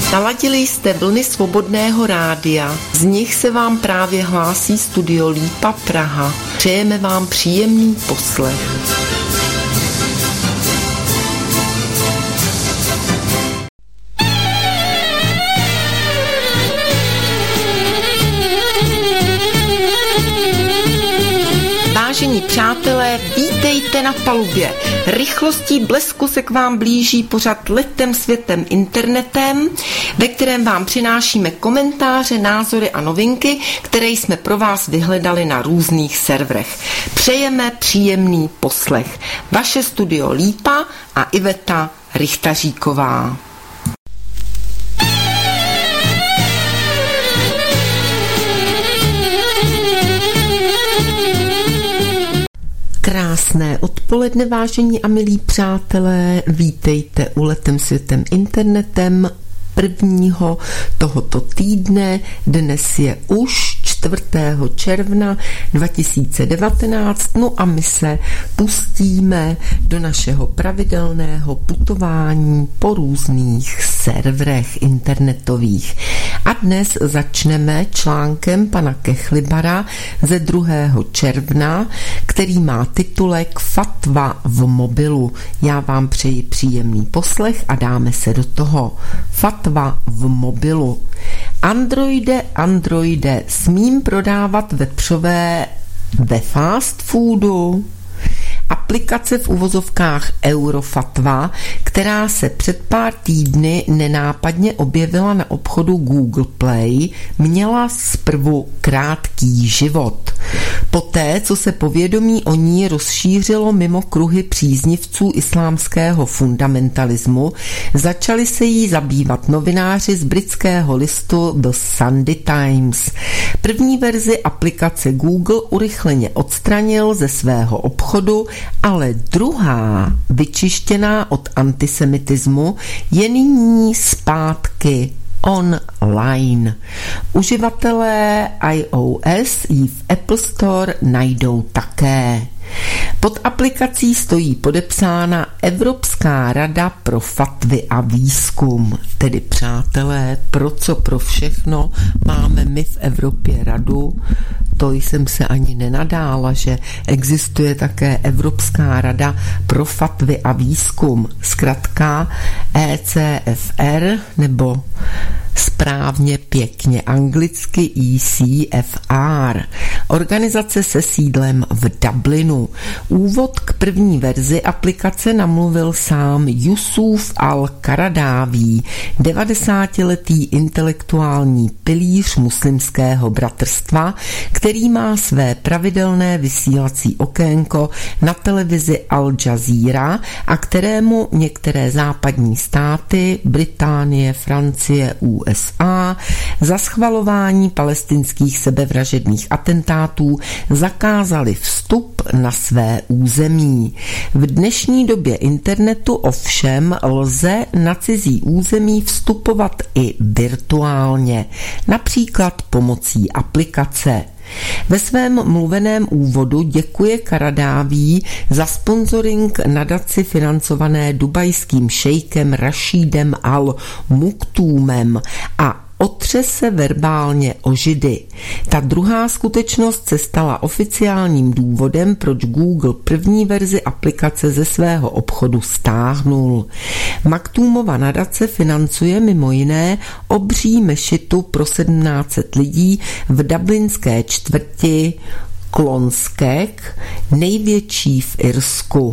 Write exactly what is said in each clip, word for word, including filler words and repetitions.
Naladili jste vlny Svobodného rádia, z nich se vám právě hlásí studio Lípa Praha. Přejeme vám příjemný poslech. Vážení přátelé, vítejte na palubě. Rychlostí blesku se k vám blíží pořad Letem světem internetem, ve kterém vám přinášíme komentáře, názory a novinky, které jsme pro vás vyhledali na různých serverech. Přejeme příjemný poslech. Vaše studio Lípa a Iveta Richtaříková. Krásné odpoledne, vážení a milí přátelé, vítejte u Letem světem internetem prvního tohoto týdne. Dnes je už čtvrtého června dva tisíce devatenáct, no a my se pustíme do našeho pravidelného putování po různých serverech internetových. A dnes začneme článkem pana Kechlibara ze druhého června, který má titulek Fatva v mobilu. Já vám přeji příjemný poslech a dáme se do toho. Fatva v mobilu. Androide, Androide, smím prodávat vepřové ve fast foodu? Aplikace v uvozovkách Eurofatva, která se před pár týdny nenápadně objevila na obchodu Google Play, měla zprvu krátký život. Poté, co se povědomí o ní rozšířilo mimo kruhy příznivců islámského fundamentalismu, začali se jí zabývat novináři z britského listu The Sunday Times. První verzi aplikace Google urychleně odstranil ze svého obchodu, ale druhá, vyčištěná od antisemitismu, je nyní zpátky online. Uživatelé iOS ji v Apple Store najdou také. Pod aplikací stojí podepsána Evropská rada pro fatvy a výzkum. Tedy přátelé, pro co pro všechno máme my v Evropě radu, to jsem se ani nenadála, že existuje také Evropská rada pro fatvy a výzkum, zkratka E C F R, nebo správně pěkně anglicky E C F R. Organizace se sídlem v Dublinu. Úvod k první verzi aplikace namluvil sám Jusuf al-Karadáví, devadesátiletý intelektuální pilíř muslimského bratrstva, který má své pravidelné vysílací okénko na televizi Al Jazeera a kterému některé západní státy, Británie, Francie, U S A, za schvalování palestinských sebevražedných atentátů zakázali vstup na své území. V dnešní době internetu ovšem lze na cizí území vstupovat i virtuálně, například pomocí aplikace. Ve svém mluveném úvodu děkuje Karadáví za sponsoring nadaci financované dubajským šejkem Rašídem al-Muktúmem a otře se verbálně o Židy. Ta druhá skutečnost se stala oficiálním důvodem, proč Google první verzi aplikace ze svého obchodu stáhnul. Maktúmova nadace financuje mimo jiné obří mešitu pro sedmnáct set lidí v dublinské čtvrti Clonskek, největší v Irsku.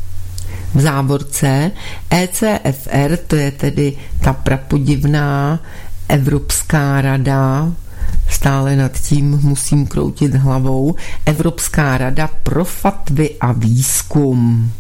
V závorce E C F R, to je tedy ta prapodivná Evropská rada, stále nad tím musím kroutit hlavou, Evropská rada pro fatvy a výzkum.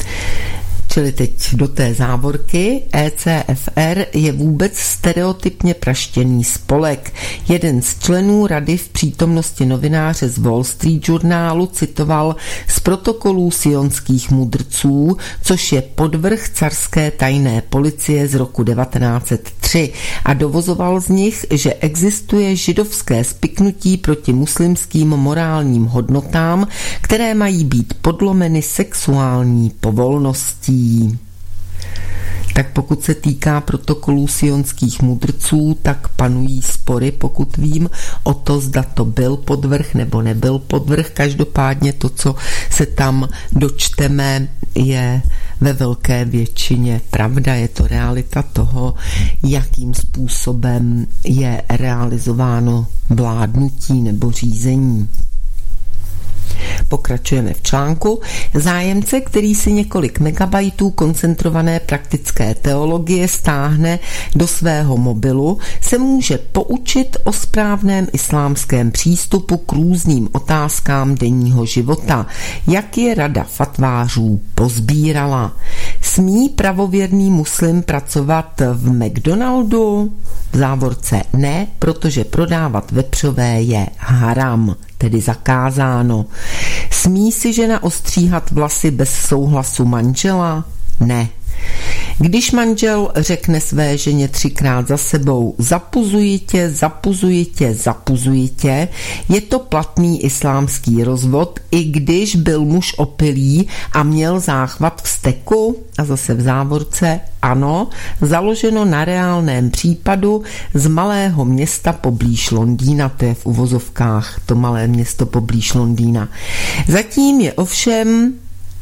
Čili teď do té závorky. E C F R je vůbec stereotypně praštěný spolek. Jeden z členů rady v přítomnosti novináře z Wall Street žurnálu citoval z protokolů sionských mudrců, což je podvrh carské tajné policie z roku devatenáct set tři, a dovozoval z nich, že existuje židovské spiknutí proti muslimským morálním hodnotám, které mají být podlomeny sexuální povolností. tak pokud se týká protokolů sionských mudrců, tak panují spory, pokud vím, o to, zda to byl podvrh nebo nebyl podvrh. Každopádně to, co se tam dočteme, je ve velké většině pravda. Je to realita toho, jakým způsobem je realizováno vládnutí nebo řízení. Pokračujeme v článku. Zájemce, který si několik megabajtů koncentrované praktické teologie stáhne do svého mobilu, se může poučit o správném islámském přístupu k různým otázkám denního života, jak je rada fatvářů pozbírala. Smí pravověrný muslim pracovat v McDonaldu? V závorce ne, protože prodávat vepřové je haram, tedy zakázáno. Smí si žena ostříhat vlasy bez souhlasu manžela? Ne. Když manžel řekne své ženě třikrát za sebou zapuzuji tě, zapuzuji tě, zapuzuji tě, je to platný islámský rozvod, i když byl muž opilý a měl záchvat vzteku? A zase v závorce ano, založeno na reálném případu z malého města poblíž Londýna, to je v uvozovkách to malé město poblíž Londýna. Zatím je ovšem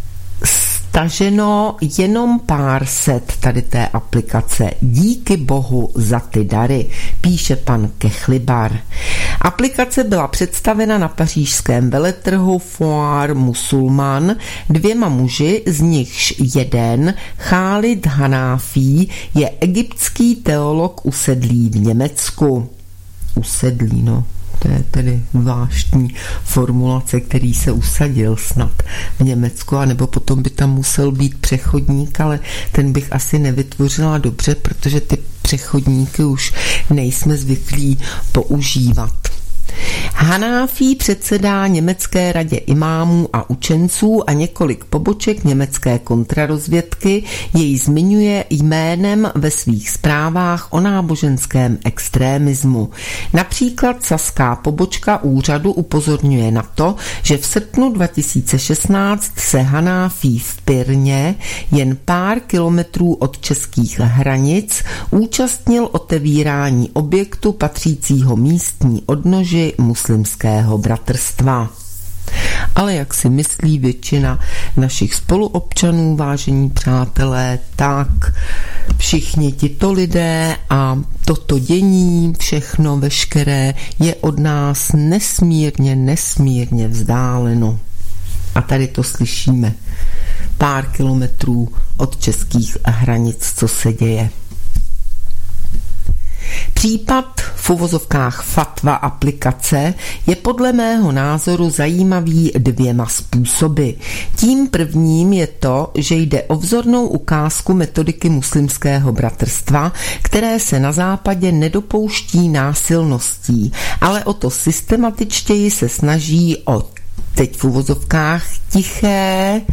staženo jenom pár set tady té aplikace. Díky bohu za ty dary, píše pan Kechlibar. Aplikace byla představena na pařížském veletrhu Foire Musulman dvěma muži, z nichž jeden, Khalid Hanáfí, je egyptský teolog usedlý v Německu. Usedlý, no. To je tedy zvláštní formulace, který se usadil snad v Německu, anebo potom by tam musel být přechodník, ale ten bych asi nevytvořila dobře, protože ty přechodníky už nejsme zvyklí používat. Hanáfí předsedá Německé radě imámů a učenců a několik poboček německé kontrarozvědky jej zmiňuje jménem ve svých zprávách o náboženském extrémismu. Například saská pobočka úřadu upozorňuje na to, že v srpnu dva tisíce šestnáct se Hanáfí v Pirně, jen pár kilometrů od českých hranic, účastnil otevírání objektu patřícího místní odnoži muslimského bratrstva. Ale jak si myslí většina našich spoluobčanů, vážení přátelé, tak všichni tito lidé a toto dění, všechno veškeré je od nás nesmírně, nesmírně vzdáleno. A tady to slyšíme. Pár kilometrů od českých hranic, co se děje. Případ v uvozovkách fatva aplikace je podle mého názoru zajímavý dvěma způsoby. Tím prvním je to, že jde o vzornou ukázku metodiky muslimského bratrstva, které se na západě nedopouští násilností, ale o to systematičtěji se snaží o, teď v uvozovkách, tiché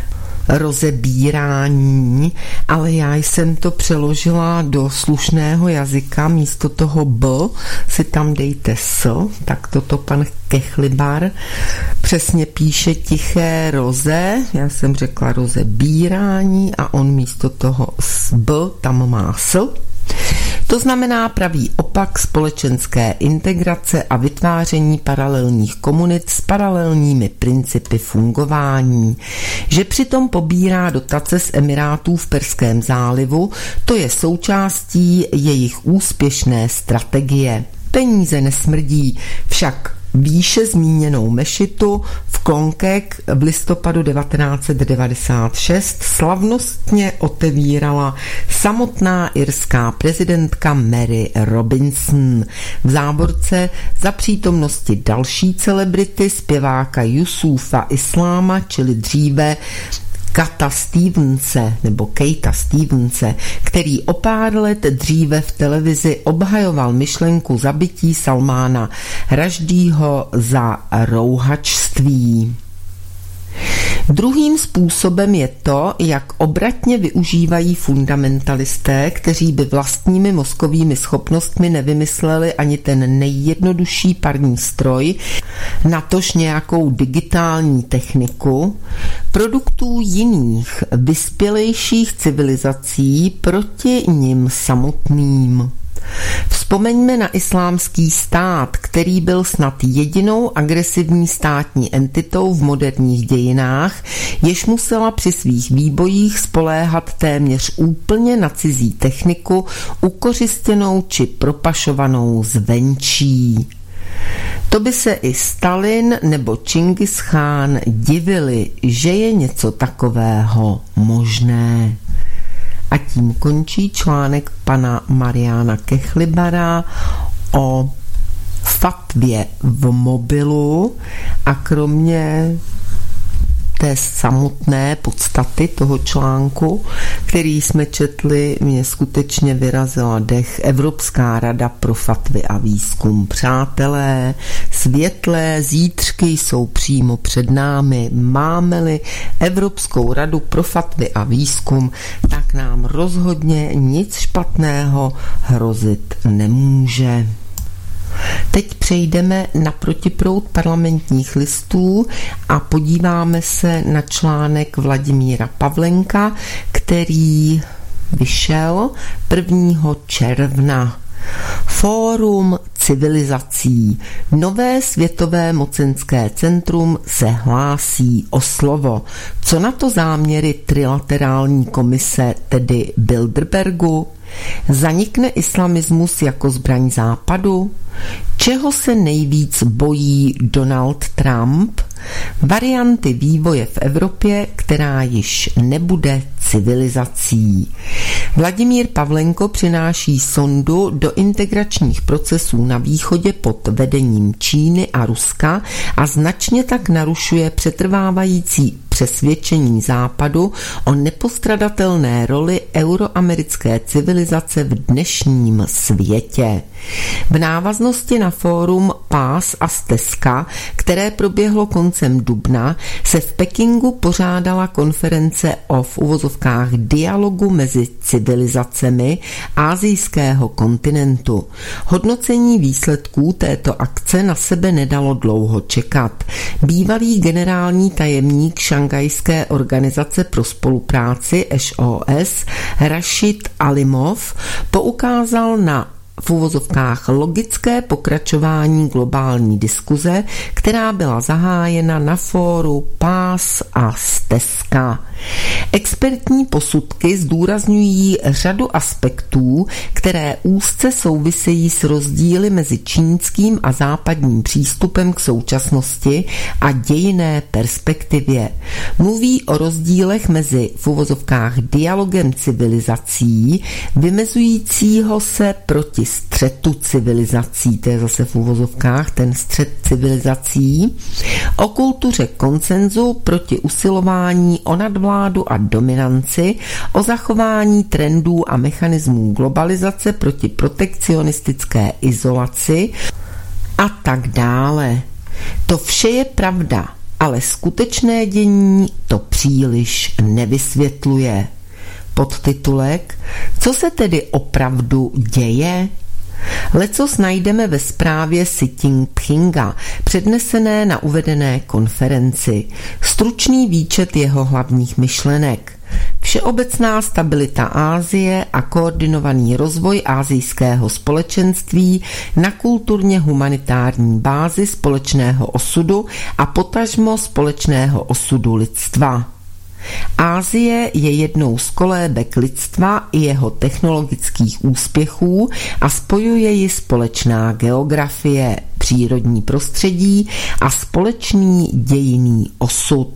rozebírání, ale já jsem to přeložila do slušného jazyka, místo toho b si tam dejte s, tak toto pan Kechlibar přesně píše tiché roze, já jsem řekla rozebírání a on místo toho s b tam má s. To znamená pravý opak společenské integrace a vytváření paralelních komunit s paralelními principy fungování. Že přitom pobírá dotace z Emirátů v Perském zálivu, to je součástí jejich úspěšné strategie. Peníze nesmrdí, však výše zmíněnou mešitu v Klonkek v listopadu devatenáct set devadesát šest slavnostně otevírala samotná irská prezidentka Mary Robinson. V závorce za přítomnosti další celebrity zpěváka Yusufa Isláma, čili dříve Kata Stevense nebo Kata Stevense, který o pár let dříve v televizi obhajoval myšlenku zabití Salmána Rašdího za rouhačství. Druhým způsobem je to, jak obratně využívají fundamentalisté, kteří by vlastními mozkovými schopnostmi nevymysleli ani ten nejjednodušší parní stroj, natož nějakou digitální techniku, produktů jiných, vyspělejších civilizací proti nim samotným. Vzpomeňme na islámský stát, který byl snad jedinou agresivní státní entitou v moderních dějinách, jež musela při svých výbojích spoléhat téměř úplně na cizí techniku, ukořistěnou či propašovanou zvenčí. To by se i Stalin nebo Čingis Chán divili, že je něco takového možné. A tím končí článek pana Mariana Kechlibara o fatvě v mobilu a kromě té samotné podstaty toho článku, který jsme četli, mě skutečně vyrazila dech. Evropská rada pro fatvy a výzkum. Přátelé, světlé zítřky jsou přímo před námi. Máme-li Evropskou radu pro fatvy a výzkum, tak nám rozhodně nic špatného hrozit nemůže. Teď přejdeme na protiproud Parlamentních listů a podíváme se na článek Vladimíra Pavlenka, který vyšel prvního června. Fórum civilizací. Nové světové mocenské centrum se hlásí o slovo. Co na to záměry trilaterální komise, tedy Bilderbergu? Zanikne islamismus jako zbraň západu? Čeho se nejvíc bojí Donald Trump? Varianty vývoje v Evropě, která již nebude civilizací. Vladimír Pavlenko přináší sondu do integračních procesů na východě pod vedením Číny a Ruska a značně tak narušuje přetrvávající přesvědčení Západu o nepostradatelné roli euroamerické civilizace v dnešním světě. V návaznosti na fórum Pás a stezka, které proběhlo koncem dubna, se v Pekingu pořádala konference o v uvozovkách dialogu mezi civilizacemi asijského kontinentu. Hodnocení výsledků této akce na sebe nedalo dlouho čekat. Bývalý generální tajemník Šanghajské organizace pro spolupráci S O S Rašid Alimov poukázal na v uvozovkách logické pokračování globální diskuze, která byla zahájena na fóru Pás a stezka. Expertní posudky zdůrazňují řadu aspektů, které úzce souvisejí s rozdíly mezi čínským a západním přístupem k současnosti a dějinné perspektivě. Mluví o rozdílech mezi v uvozovkách dialogem civilizací, vymezujícího se proti střetu civilizací, to je zase v uvozovkách ten střet civilizací, o kultuře konsenzu proti usilování o nadvládu a dominanci, o zachování trendů a mechanismů globalizace proti protekcionistické izolaci a tak dále. To vše je pravda, ale skutečné dění to příliš nevysvětluje. Podtitulek: Co se tedy opravdu děje? Lecos najdeme ve zprávě Xi Jinpinga, přednesené na uvedené konferenci. Stručný výčet jeho hlavních myšlenek. Všeobecná stabilita Asie a koordinovaný rozvoj asijského společenství na kulturně humanitární bázi společného osudu a potažmo společného osudu lidstva. Asie je jednou z kolébek lidstva i jeho technologických úspěchů a spojuje ji společná geografie, přírodní prostředí a společný dějinný osud.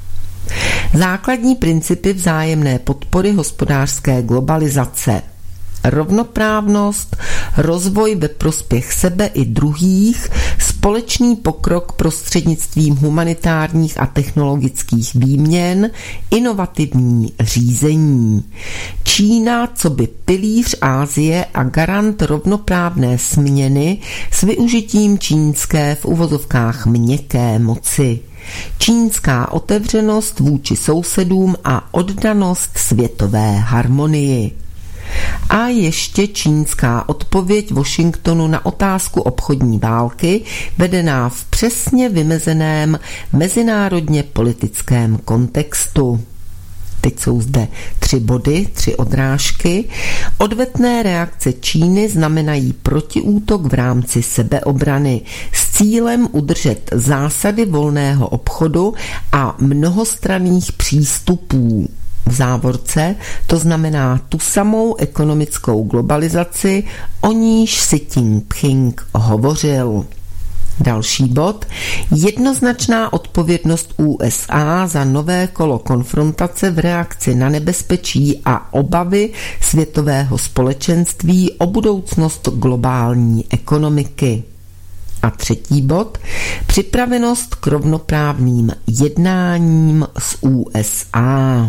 Základní principy vzájemné podpory hospodářské globalizace: rovnoprávnost, rozvoj ve prospěch sebe i druhých, společný pokrok prostřednictvím humanitárních a technologických výměn, inovativní řízení. Čína coby pilíř Asie a garant rovnoprávné směny s využitím čínské v uvozovkách měkké moci. Čínská otevřenost vůči sousedům a oddanost světové harmonii. a ještě čínská odpověď Washingtonu na otázku obchodní války, vedená v přesně vymezeném mezinárodně politickém kontextu. Teď jsou zde tři body, tři odrážky. Odvetné reakce Číny znamenají protiútok v rámci sebeobrany s cílem udržet zásady volného obchodu a mnohostranných přístupů. V závorce to znamená tu samou ekonomickou globalizaci, o níž si Jinping hovořil. Další bod. Jednoznačná odpovědnost U S A za nové kolo konfrontace v reakci na nebezpečí a obavy světového společenství o budoucnost globální ekonomiky. A třetí bod. Připravenost k rovnoprávným jednáním s U S A.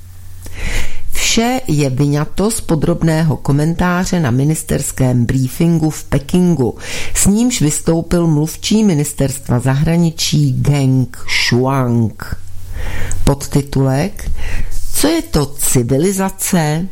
Vše je vyňato z podrobného komentáře na ministerském briefingu v Pekingu, s nímž vystoupil mluvčí ministerstva zahraničí Geng Shuang. Podtitulek: Co je to civilizace?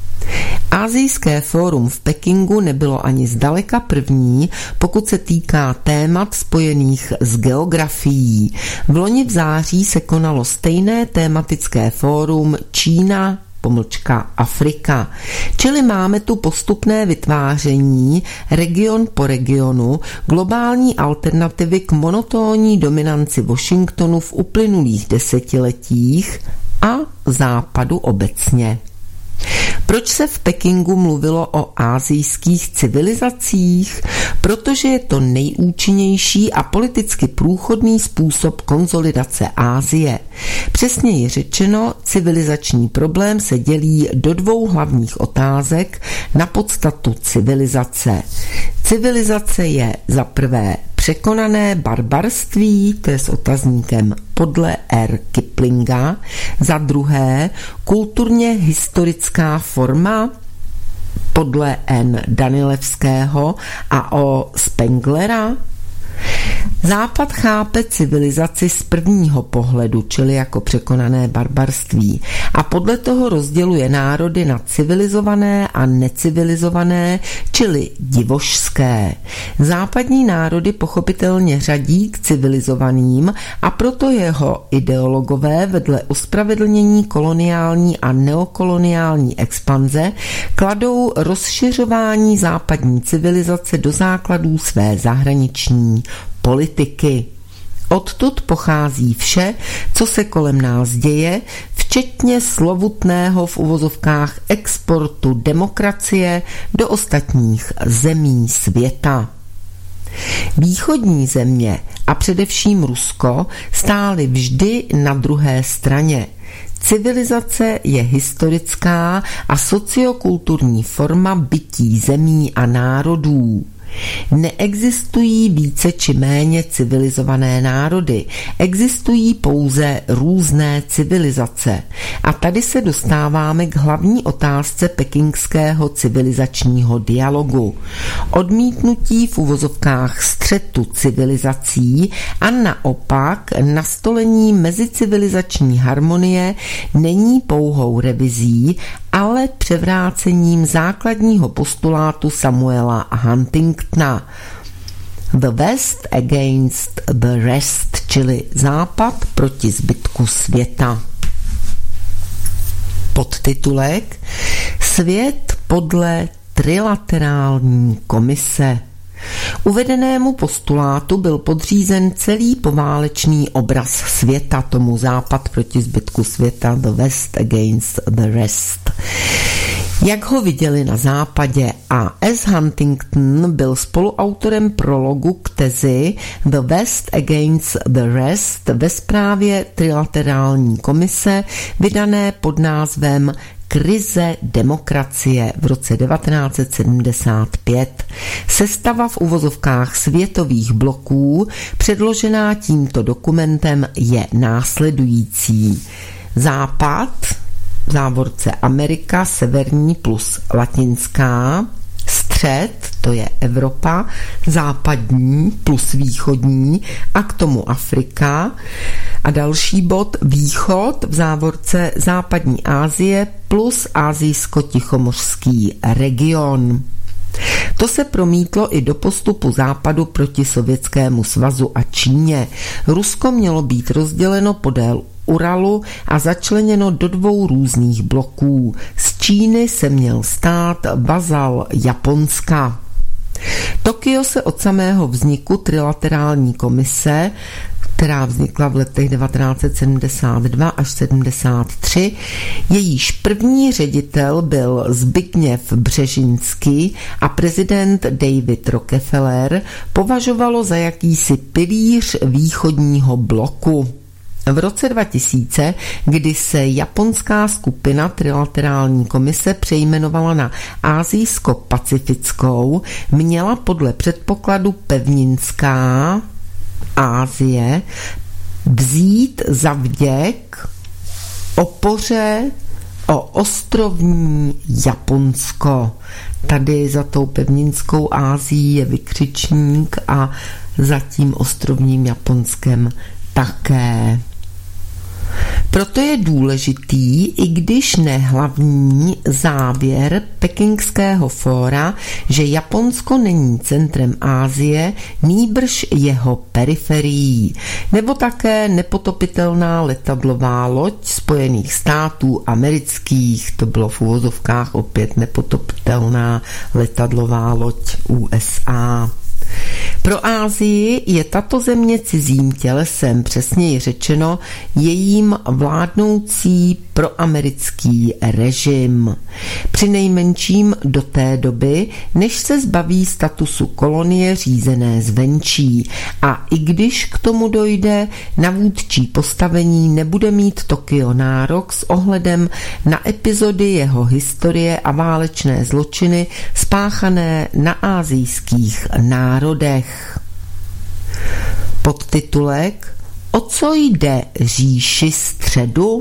Asijské fórum v Pekingu nebylo ani zdaleka první, pokud se týká témat spojených s geografií. V loni v září se konalo stejné tématické fórum Čína pomlčka Afrika. Čili máme tu postupné vytváření region po regionu globální alternativy k monotónní dominanci Washingtonu v uplynulých desetiletích a Západu obecně. Proč se v Pekingu mluvilo o asijských civilizacích? Protože je to nejúčinnější a politicky průchodný způsob konsolidace Asie. Přesněji řečeno, civilizační problém se dělí do dvou hlavních otázek na podstatu civilizace. Civilizace je za prvé překonané barbarství, to je s otazníkem podle R. Kiplinga, za druhé kulturně historická forma podle N. Danilevského a O. Spenglera. Západ chápe civilizaci z prvního pohledu, čili jako překonané barbarství, a podle toho rozděluje národy na civilizované a necivilizované, čili divošské. Západní národy pochopitelně řadí k civilizovaným a proto jeho ideologové vedle ospravedlnění koloniální a neokoloniální expanze kladou rozšiřování západní civilizace do základů své zahraniční politiky. Odtud pochází vše, co se kolem nás děje, včetně slovutného v uvozovkách exportu demokracie do ostatních zemí světa. Východní země a především Rusko stály vždy na druhé straně. Civilizace je historická a sociokulturní forma bytí zemí a národů. Neexistují více či méně civilizované národy, existují pouze různé civilizace. A tady se dostáváme k hlavní otázce pekingského civilizačního dialogu. Odmítnutí v uvozovkách střetu civilizací a naopak nastolení mezicivilizační harmonie není pouhou revizí, ale převrácením základního postulátu Samuela Huntingtona. The West against the rest, čili západ proti zbytku světa. Podtitulek: Svět podle trilaterální komise. Uvedenému postulátu byl podřízen celý poválečný obraz světa, tomu západ proti zbytku světa, the West against the rest. Jak ho viděli na západě, a S. Huntington byl spoluautorem prologu k tezi The West Against the Rest ve zprávě trilaterální komise vydané pod názvem Krize demokracie v roce devatenáct set sedmdesát pět. Sestava v uvozovkách světových bloků předložená tímto dokumentem je následující. Západ, v závorce Amerika severní plus latinská, střed, to je Evropa, západní plus východní a k tomu Afrika. A další bod východ v závorce západní Asie plus asijsko-tichomořský region. To se promítlo i do postupu západu proti Sovětskému svazu a Číně. Rusko mělo být rozděleno podél Uralu a začleněno do dvou různých bloků. Z Číny se měl stát vazal Japonska. Tokio se od samého vzniku trilaterální komise, která vznikla v letech devatenáct set sedmdesát dva až sedmdesát tři. Jejíž první ředitel byl Zbigněv Břežinský a prezident David Rockefeller považovalo za jakýsi pilíř východního bloku. V roce dva tisíce, kdy se japonská skupina trilaterální komise přejmenovala na Asijsko-pacifickou, měla podle předpokladu pevninská Asie vzít za vděk opoře o ostrovní Japonsko. Tady za tou pevninskou Asií je vykřičník a za tím ostrovním Japonskem také. Proto je důležitý, i když ne hlavní, závěr Pekingského fóra, že Japonsko není centrem Asie, nýbrž jeho periferií, nebo také nepotopitelná letadlová loď Spojených států amerických, to bylo v uvozovkách opět nepotopitelná letadlová loď U S A. Pro Asii je tato země cizím tělesem, přesněji řečeno jejím vládnoucí proamerický režim. Přinejmenším do té doby, než se zbaví statusu kolonie řízené zvenčí. A i když k tomu dojde, na vůdčí postavení nebude mít Tokio nárok s ohledem na epizody jeho historie a válečné zločiny spáchané na asijských národech. Podtitulek O co jde říši středu?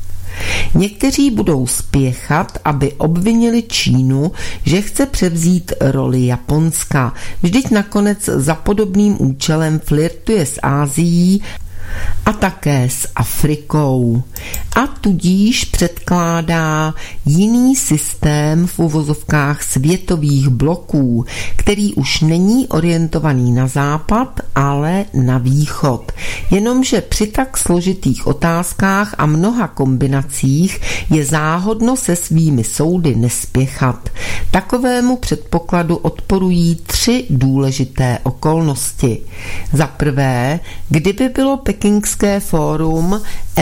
Někteří budou spěchat, aby obvinili Čínu, že chce převzít roli Japonska. Vždyť nakonec za podobným účelem flirtuje s Asií a také s Afrikou. A tudíž předkládá jiný systém v uvozovkách světových bloků, který už není orientovaný na západ, ale na východ. Jenomže při tak složitých otázkách a mnoha kombinacích je záhodno se svými soudy nespěchat. Takovému předpokladu odporují tři důležité okolnosti. Za prvé, kdyby bylo Pekingské fórum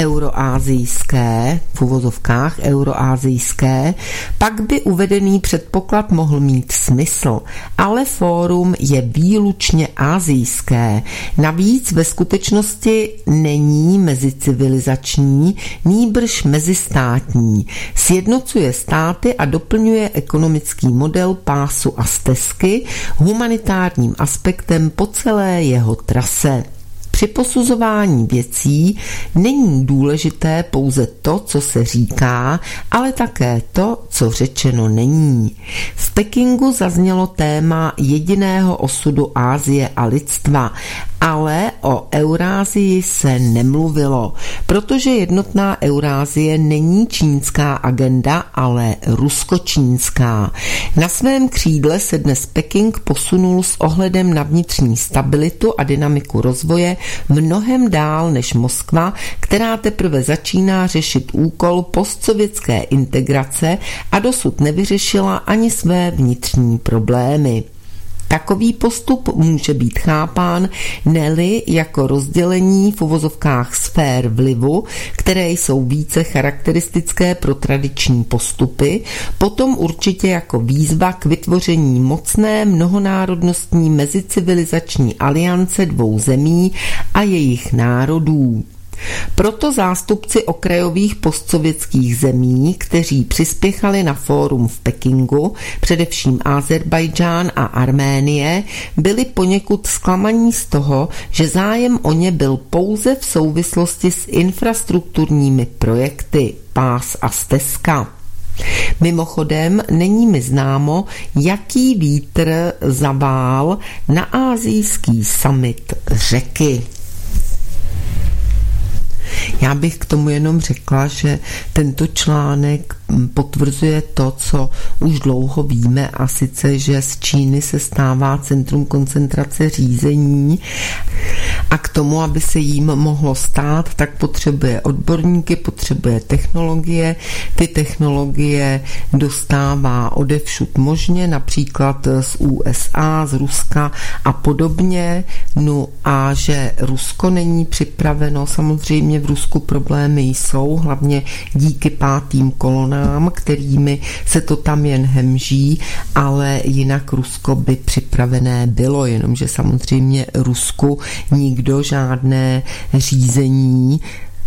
euroasijské, v uvozovkách euroasijské, pak by uvedený předpoklad mohl mít smysl, ale fórum je výlučně asijské. Navíc ve skutečnosti není mezicivilizační, nýbrž mezistátní. Sjednocuje státy a doplňuje ekonomický model pásu a stezky humanitárním aspektem po celé jeho trase. Při posuzování věcí není důležité pouze to, co se říká, ale také to, co řečeno není. V Pekingu zaznělo téma jediného osudu Asie a lidstva, ale o Eurázii se nemluvilo, protože jednotná Eurázie není čínská agenda, ale ruskočínská. Na svém křídle se dnes Peking posunul s ohledem na vnitřní stabilitu a dynamiku rozvoje mnohem dál než Moskva, která teprve začíná řešit úkol postsovětské integrace a dosud nevyřešila ani své vnitřní problémy. Takový postup může být chápán ne-li jako rozdělení v uvozovkách sfér vlivu, které jsou více charakteristické pro tradiční postupy, potom určitě jako výzva k vytvoření mocné mnohonárodnostní mezicivilizační aliance dvou zemí a jejich národů. Proto zástupci okrajových postsovětských zemí, kteří přispěchali na fórum v Pekingu, především Azerbajdžán a Arménie, byli poněkud zklamaní z toho, že zájem o ně byl pouze v souvislosti s infrastrukturními projekty pás a stezka. Mimochodem není mi známo, jaký vítr zavál na asijský summit řeky. Já bych k tomu jenom řekla, že tento článek potvrzuje to, co už dlouho víme, a sice, že z Číny se stává centrum koncentrace řízení a k tomu, aby se jím mohlo stát, tak potřebuje odborníky, potřebuje technologie. Ty technologie dostává odevšud možně, například z U S A, z Ruska a podobně. No a že Rusko není připraveno, samozřejmě v Rusku problémy jsou, hlavně díky pátým kolonám, kterými se to tam jen hemží, ale jinak Rusko by připravené bylo, jenomže samozřejmě Rusku nikdo žádné řízení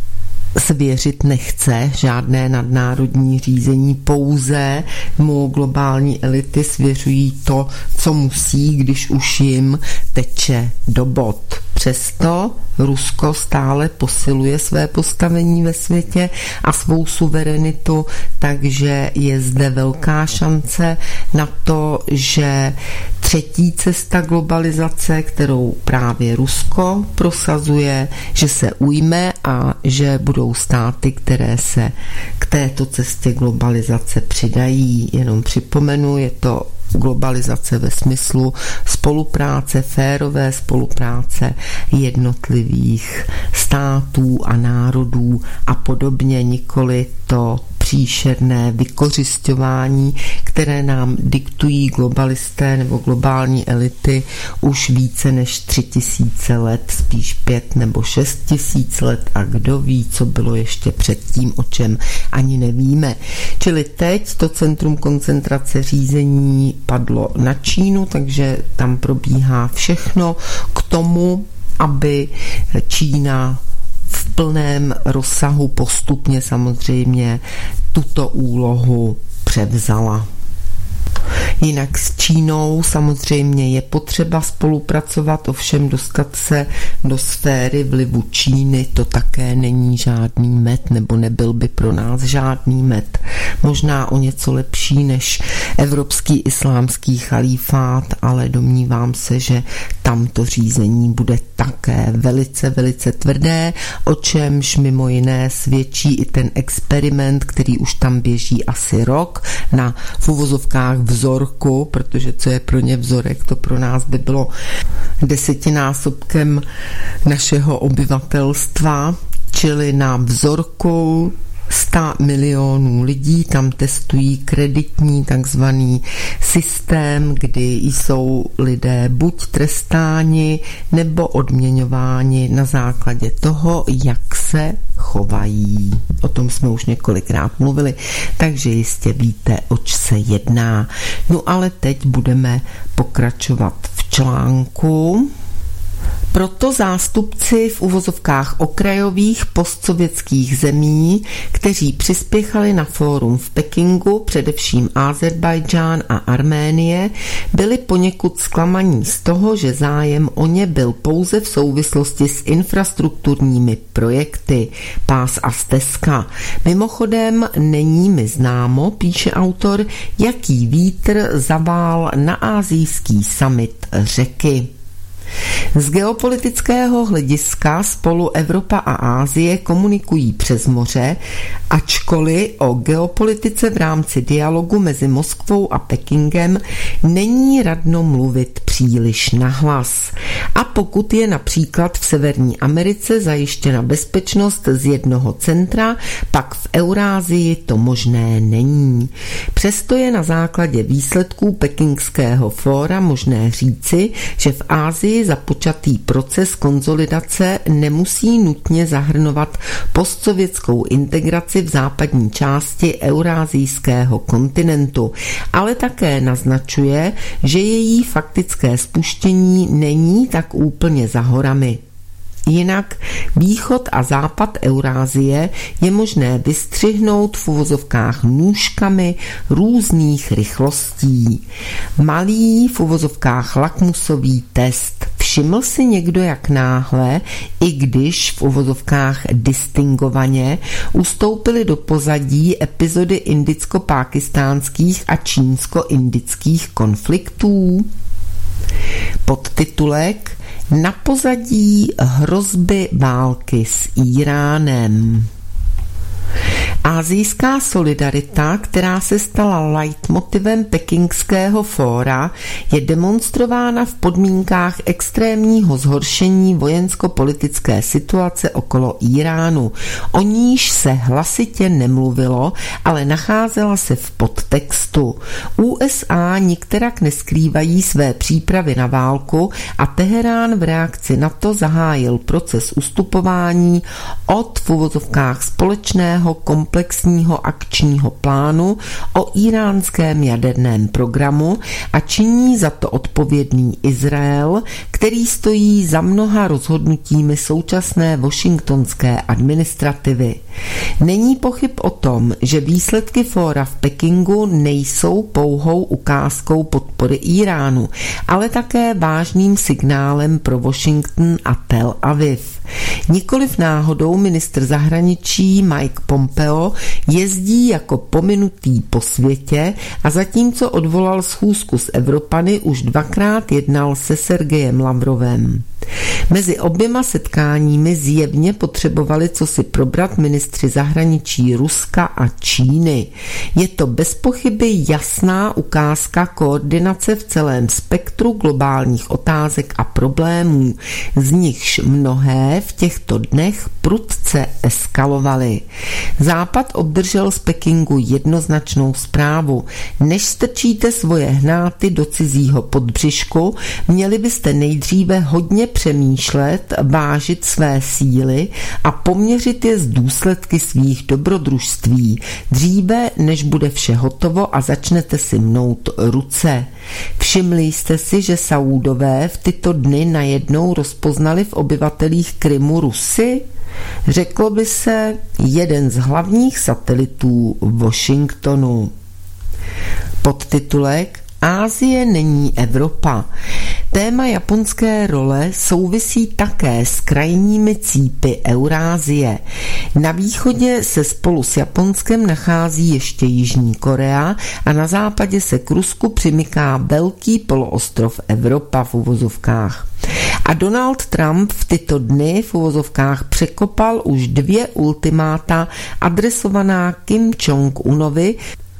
svěřit nechce, žádné nadnárodní řízení, pouze mu globální elity svěřují to, co musí, když už jim teče do bod. Přesto Rusko stále posiluje své postavení ve světě a svou suverenitu, takže je zde velká šance na to, že třetí cesta globalizace, kterou právě Rusko prosazuje, že se ujme a že budou státy, které se k této cestě globalizace přidají. Jenom připomenu, je to globalizace ve smyslu spolupráce, férové spolupráce jednotlivých států a národů a podobně, nikoli to příšerné vykořisťování, které nám diktují globalisté nebo globální elity už více než tři tisíce let, spíš pět nebo šest tisíc let, a kdo ví, co bylo ještě předtím, o čem ani nevíme. Čili teď to centrum koncentrace řízení padlo na Čínu, takže tam probíhá všechno k tomu, aby Čína v plném rozsahu postupně samozřejmě tuto úlohu převzala. Jinak s Čínou samozřejmě je potřeba spolupracovat, ovšem dostat se do sféry vlivu Číny, to také není žádný med, nebo nebyl by pro nás žádný med. Možná o něco lepší než evropský islámský chalífát, ale domnívám se, že tamto řízení bude také velice, velice tvrdé, o čemž mimo jiné svědčí i ten experiment, který už tam běží asi rok na v uvozovkách vzorku, protože co je pro ně vzorek, to pro nás by bylo desetinásobkem našeho obyvatelstva, čili na vzorku sto milionů lidí tam testují kreditní takzvaný systém, kdy jsou lidé buď trestáni nebo odměňováni na základě toho, jak se chovají. O tom jsme už několikrát mluvili, takže jistě víte, oč se jedná. No ale teď budeme pokračovat v článku. Proto zástupci v uvozovkách okrajových postsovětských zemí, kteří přispěchali na fórum v Pekingu, především Azerbajdžán a Arménie, byli poněkud zklamaní z toho, že zájem o ně byl pouze v souvislosti s infrastrukturními projekty Pás a stezka. Mimochodem není mi známo, píše autor, jaký vítr zavál na asijský summit řeky. Z geopolitického hlediska spolu Evropa a Asie komunikují přes moře, ačkoliv o geopolitice v rámci dialogu mezi Moskvou a Pekingem není radno mluvit příliš nahlas. A pokud je například v Severní Americe zajištěna bezpečnost z jednoho centra, pak v Eurázii to možné není. Přesto je na základě výsledků pekingského fóra možné říci, že v Asii započatý proces konsolidace nemusí nutně zahrnovat postsovětskou integraci v západní části eurázijského kontinentu, ale také naznačuje, že její faktické spuštění není tak úplně za horami. Jinak východ a západ Eurázie je možné vystřihnout v uvozovkách nůžkami různých rychlostí. Malý v uvozovkách lakmusový test. Všiml si někdo, jak náhle, i když v uvozovkách distingovaně, ustoupily do pozadí epizody indicko-pákistánských a čínsko-indických konfliktů? Podtitulek Na pozadí hrozby války s Íránem. Asijská solidarita, která se stala leitmotivem pekingského fóra, je demonstrována v podmínkách extrémního zhoršení vojensko-politické situace okolo Íránu. O níž se hlasitě nemluvilo, ale nacházela se v podtextu. U S A nikterak neskrývají své přípravy na válku a Teherán v reakci na to zahájil proces ustupování od v uvozovkách společného komplexního akčního plánu o íránském jaderném programu a činí za to odpovědný Izrael, který stojí za mnoha rozhodnutími současné washingtonské administrativy. Není pochyb o tom, že výsledky fóra v Pekingu nejsou pouhou ukázkou podpory Íránu, ale také vážným signálem pro Washington a Tel Aviv. Nikoliv náhodou ministr zahraničí Mike Pompeo jezdí jako pominutý po světě a zatímco odvolal schůzku s Evropany, už dvakrát jednal se Sergejem Lavrovem. Mezi oběma setkáními zjevně potřebovali cosi probrat ministři zahraničí Ruska a Číny. Je to bez pochyby jasná ukázka koordinace v celém spektru globálních otázek a problémů, z nichž mnohé v těchto dnech prudce eskalovaly. Západ obdržel z Pekingu jednoznačnou zprávu. Než strčíte svoje hnáty do cizího podbřišku, měli byste nejdříve hodně přemýšlet, vážit své síly a poměřit je z důsledky svých dobrodružství, dříve než bude vše hotovo a začnete si mnout ruce. Všimli jste si, že Saúdové v tyto dny najednou rozpoznali v obyvatelích Krymu Rusy? Řeklo by se jeden z hlavních satelitů Washingtonu. Podtitulek Asie není Evropa. Téma japonské role souvisí také s krajními cípy Eurázie. Na východě se spolu s Japonskem nachází ještě Jižní Korea a na západě se k Rusku přimyká velký poloostrov Evropa v uvozovkách. A Donald Trump v tyto dny v uvozovkách překopal už dvě ultimáta adresovaná Kim Jong-unovi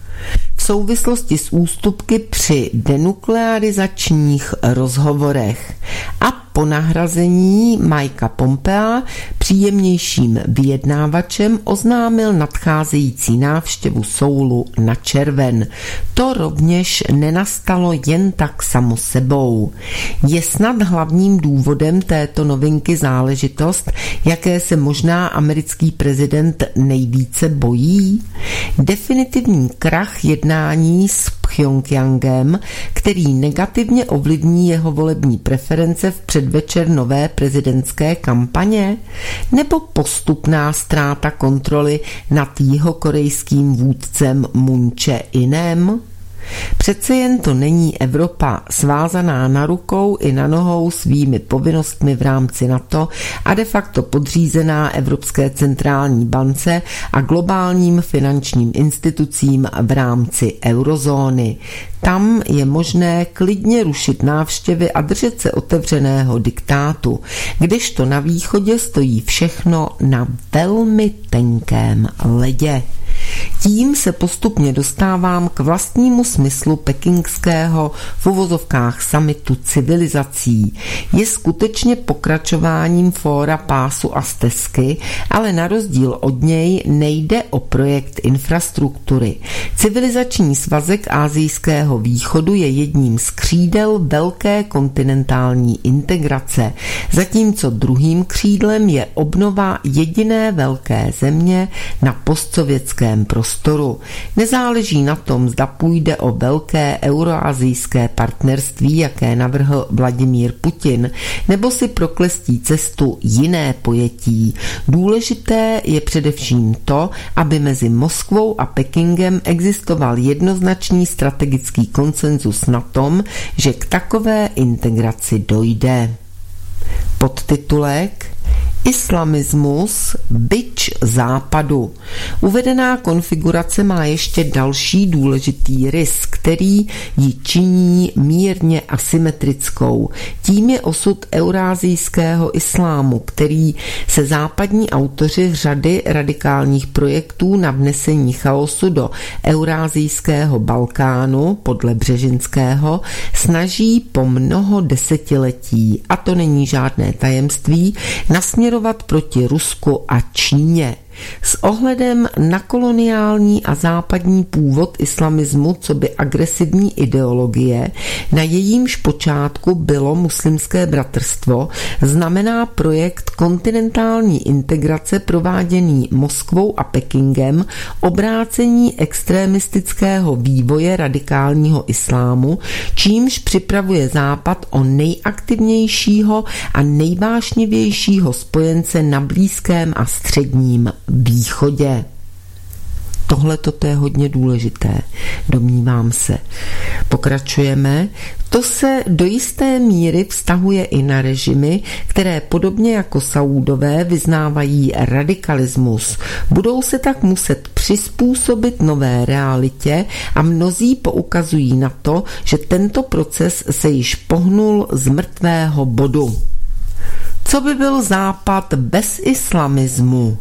v souvislosti s ústupky při denuklearizačních rozhovorech a po nahrazení Mikea Pompea příjemnějším vyjednávačem oznámil nadcházející návštěvu Soulu na červen. To rovněž nenastalo jen tak samo sebou. Je snad hlavním důvodem této novinky záležitost, jaké se možná americký prezident nejvíce bojí? Definitivní krach jednání s Pchjongjangem, který negativně ovlivní jeho volební preference v předvečer nové prezidentské kampaně, nebo postupná ztráta kontroly nad jihokorejským vůdcem Moon Jae-inem? Přece jen to není Evropa svázaná na rukou i na nohou svými povinnostmi v rámci NATO a de facto podřízená Evropské centrální bance a globálním finančním institucím v rámci eurozóny. Tam je možné klidně rušit návštěvy a držet se otevřeného diktátu, kdežto na východě stojí všechno na velmi tenkém ledě. Tím se postupně dostávám k vlastnímu smyslu pekingského v uvozovkách summitu civilizací. Je skutečně pokračováním fóra pásu a stezky, ale na rozdíl od něj nejde o projekt infrastruktury. Civilizační svazek asijského východu je jedním z křídel velké kontinentální integrace, zatímco druhým křídlem je obnova jediné velké země na postsovětském prostoru. Nezáleží na tom, zda půjde o velké euroazijské partnerství, jaké navrhl Vladimír Putin, nebo si proklestí cestu jiné pojetí. Důležité je především to, aby mezi Moskvou a Pekingem existoval jednoznačný strategický konsenzus na tom, že k takové integraci dojde. Podtitulek Islamismus, bič západu. Uvedená konfigurace má ještě další důležitý rys, který ji činí mírně asymetrickou. Tím je osud eurázijského islámu, který se západní autoři řady radikálních projektů na vnesení chaosu do eurázijského Balkánu podle Břežinského snaží po mnoho desetiletí, a to není žádné tajemství, nasměrovat proti Rusku a Číně. S ohledem na koloniální a západní původ islamismu coby agresivní ideologie, na jejímž počátku bylo muslimské bratrstvo, znamená projekt kontinentální integrace prováděný Moskvou a Pekingem obrácení extremistického vývoje radikálního islámu, čímž připravuje Západ o nejaktivnějšího a nejvášnivějšího spojence na Blízkém a Středním východě. Tohle to je hodně důležité, domnívám se. Pokračujeme. To se do jisté míry vztahuje i na režimy, které podobně jako Saúdové vyznávají radikalismus. Budou se tak muset přizpůsobit nové realitě a mnozí poukazují na to, že tento proces se již pohnul z mrtvého bodu. Co by byl Západ bez islamismu?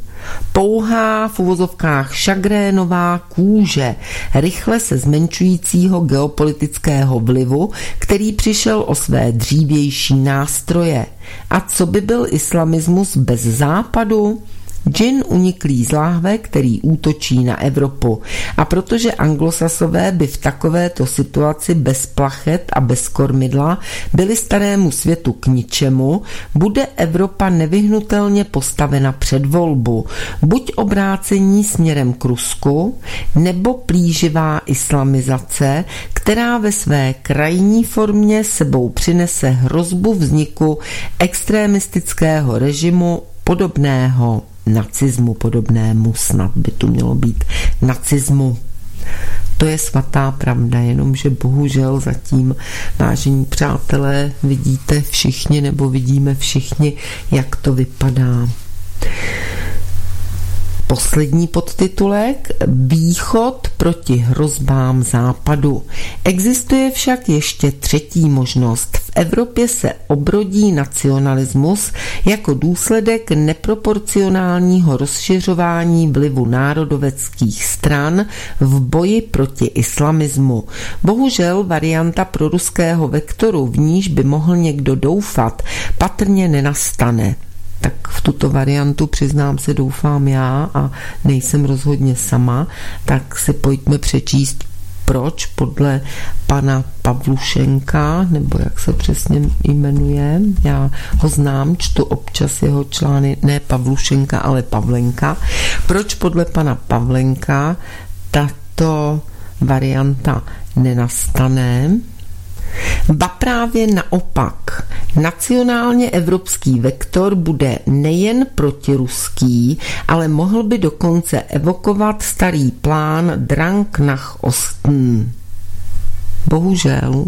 Pouhá v uvozovkách šagrénová kůže rychle se zmenšujícího geopolitického vlivu, který přišel o své dřívější nástroje. A co by byl islamismus bez Západu? Džin uniklý z láhve, který útočí na Evropu. A protože anglosasové by v takovéto situaci bez plachet a bez kormidla byli starému světu k ničemu, bude Evropa nevyhnutelně postavena před volbu. Buď obrácení směrem k Rusku, nebo plíživá islamizace, která ve své krajní formě sebou přinese hrozbu vzniku extremistického režimu podobného nacismu, podobnému, snad by tu mělo být nacismu. To je svatá pravda, jenomže bohužel zatím, vážení přátelé, vidíte všichni nebo vidíme všichni, jak to vypadá. Poslední podtitulek Východ proti hrozbám západu. Existuje však ještě třetí možnost. V Evropě se obrodí nacionalismus jako důsledek neproporcionálního rozšiřování vlivu národoveckých stran v boji proti islamismu. Bohužel varianta proruského vektoru, v níž by mohl někdo doufat, patrně nenastane. Tak v tuto variantu, přiznám se, doufám já a nejsem rozhodně sama, tak si pojďme přečíst, proč podle pana Pavlušenka, nebo jak se přesně jmenuje, já ho znám, čtu občas jeho člány, ne Pavlušenka, ale Pavlenka, proč podle pana Pavlenka tato varianta nenastane. Ba právě naopak, nacionálně evropský vektor bude nejen protiruský, ale mohl by dokonce evokovat starý plán Drang nach Osten. Bohužel,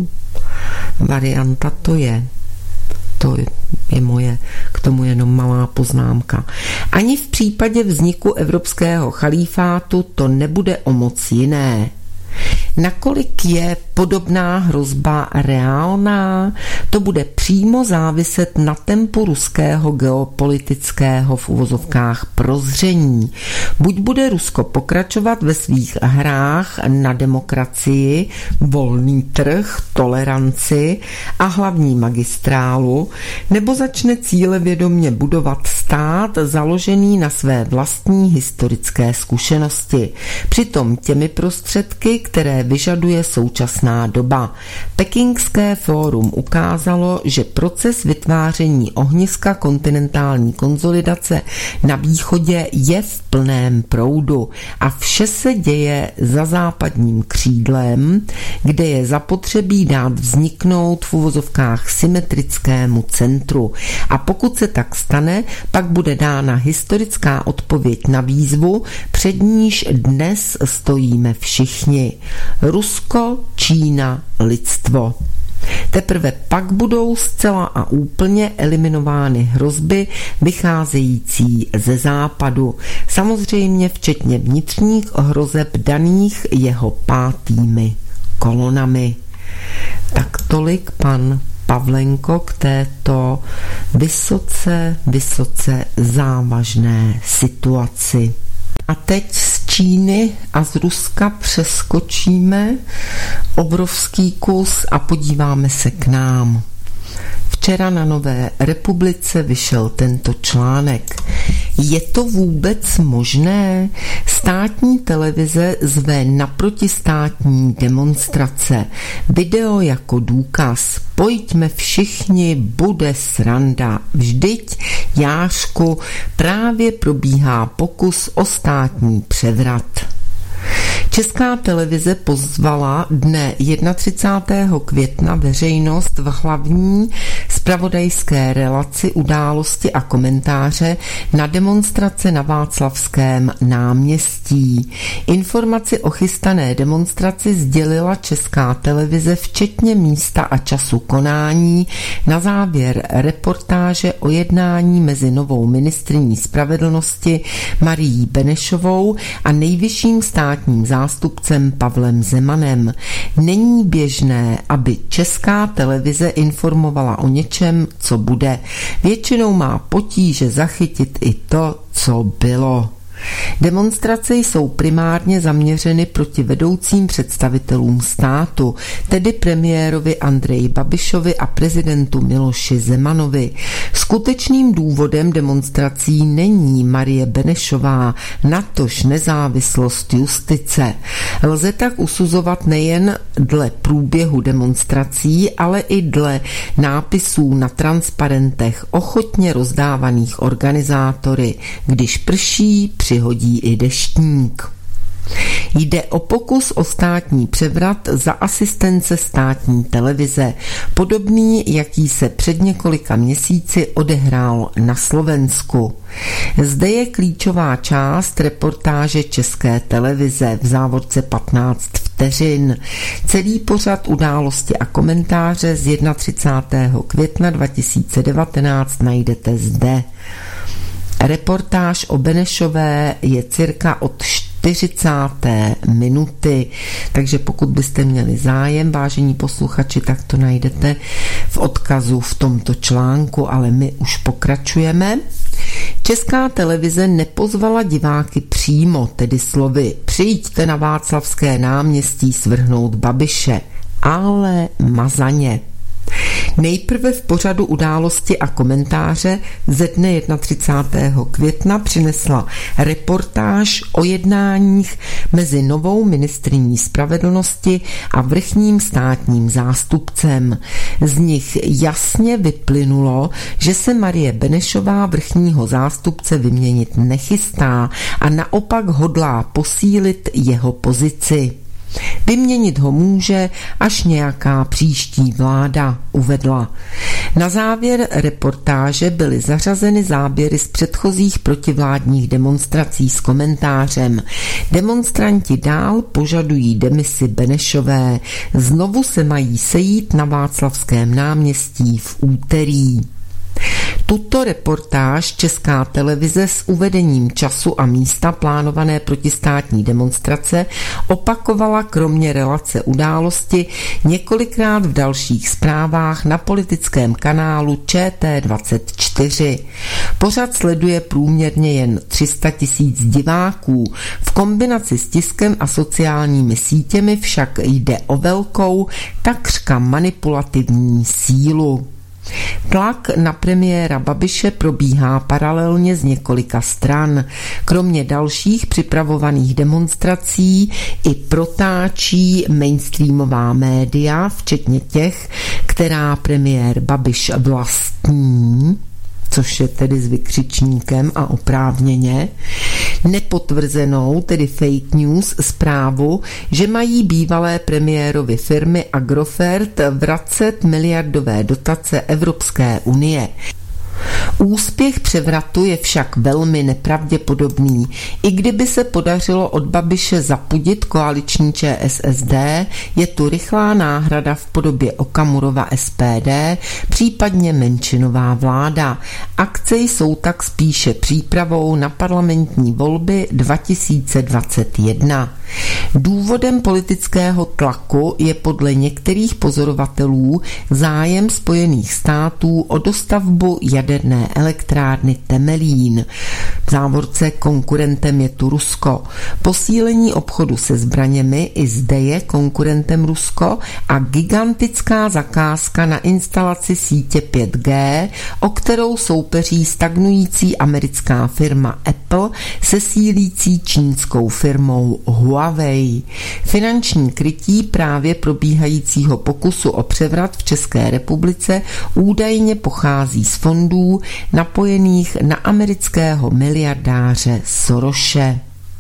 varianta to je. To je moje, k tomu jenom malá poznámka. Ani v případě vzniku evropského chalífátu to nebude o moc jiné. Nakolik je podobná hrozba reálná, to bude přímo záviset na tempu ruského geopolitického v uvozovkách prozření. Buď bude Rusko pokračovat ve svých hrách na demokracii, volný trh, toleranci a hlavní magistrálu, nebo začne cílevědomě budovat stát založený na své vlastní historické zkušenosti. Přitom těmi prostředky, které vyžaduje současná doba. Pekingské fórum ukázalo, že proces vytváření ohniska kontinentální konsolidace na východě je v plném proudu a vše se děje za západním křídlem, kde je zapotřebí dát vzniknout v uvozovkách symetrickému centru. A pokud se tak stane, pak bude dána historická odpověď na výzvu, před níž dnes stojíme všichni. Rusko, Čína, lidstvo. Teprve pak budou zcela a úplně eliminovány hrozby vycházející ze západu, samozřejmě včetně vnitřních hrozeb daných jeho pátými kolonami. Tak tolik pan Pavlenko k této vysoce, vysoce závažné situaci. A teď z Číny a z Ruska přeskočíme obrovský kus a podíváme se k nám. Včera na Nové republice vyšel tento článek. Je to vůbec možné? Státní televize zve na protistátní demonstrace. Video jako důkaz. Pojďme všichni, bude sranda. Vždyť, Jášku, právě probíhá pokus o státní převrat. Česká televize pozvala dne třicátého prvního května veřejnost v hlavní zpravodajské relaci Události a komentáře na demonstrace na Václavském náměstí. Informaci o chystané demonstraci sdělila Česká televize včetně místa a času konání na závěr reportáže o jednání mezi novou ministryní spravedlnosti Marií Benešovou a nejvyšším státním zástupcem Pavlem Zemanem. Není běžné, aby Česká televize informovala o něčem, co bude. Většinou má potíže zachytit i to, co bylo. Demonstrace jsou primárně zaměřeny proti vedoucím představitelům státu, tedy premiérovi Andreji Babišovi a prezidentu Miloši Zemanovi. Skutečným důvodem demonstrací není Marie Benešová, natož nezávislost justice. Lze tak usuzovat nejen dle průběhu demonstrací, ale i dle nápisů na transparentech ochotně rozdávaných organizátory. Když prší, přihodí i deštník. Jde o pokus o státní převrat za asistence státní televize, podobný, jaký se před několika měsíci odehrál na Slovensku. Zde je klíčová část reportáže České televize v závorce patnáct vteřin. Celý pořad Události a komentáře z třicátého prvního května dva tisíce devatenáct najdete zde. Reportáž o Benešové je cirka od čtyřicáté minuty, takže pokud byste měli zájem, vážení posluchači, tak to najdete v odkazu v tomto článku, ale my už pokračujeme. Česká televize nepozvala diváky přímo, tedy slovy přijďte na Václavské náměstí svrhnout Babiše, ale mazaně. Nejprve v pořadu Události a komentáře ze dne třicátého prvního května přinesla reportáž o jednáních mezi novou ministryní spravedlnosti a vrchním státním zástupcem. Z nich jasně vyplynulo, že se Marie Benešová vrchního zástupce vyměnit nechystá a naopak hodlá posílit jeho pozici. Vyměnit ho může až nějaká příští vláda, uvedla. Na závěr reportáže byly zařazeny záběry z předchozích protivládních demonstrací s komentářem. Demonstranti dál požadují demisi Benešové. Znovu se mají sejít na Václavském náměstí v úterý. Tuto reportáž Česká televize s uvedením času a místa plánované protistátní demonstrace opakovala kromě relace Události několikrát v dalších zprávách na politickém kanálu Č T dvacet čtyři. Pořad sleduje průměrně jen tři sta tisíc diváků. V kombinaci s tiskem a sociálními sítěmi však jde o velkou, takřka manipulativní sílu. Tlak na premiéra Babiše probíhá paralelně z několika stran. Kromě dalších připravovaných demonstrací i protáčí mainstreamová média, včetně těch, která premiér Babiš vlastní, což je tedy s vykřičníkem a oprávněně, nepotvrzenou, tedy fake news, zprávu, že mají bývalé premiérovy firmy Agrofert vracet miliardové dotace Evropské unie. Úspěch převratu je však velmi nepravděpodobný. I kdyby se podařilo od Babiše zapudit koaliční ČSSD, je tu rychlá náhrada v podobě Okamurova S P D, případně menšinová vláda. Akce jsou tak spíše přípravou na parlamentní volby dva tisíce dvacet jedna. Důvodem politického tlaku je podle některých pozorovatelů zájem Spojených států o dostavbu jaderné elektrárny Temelín. V závorce konkurentem je tu Rusko. Posílení obchodu se zbraněmi i zde je konkurentem Rusko a gigantická zakázka na instalaci sítě pět G, o kterou soupeří stagnující americká firma Apple se sílící čínskou firmou Huawei. Finanční krytí právě probíhajícího pokusu o převrat v České republice údajně pochází z fondů napojených na amerického miliardáře Sorose.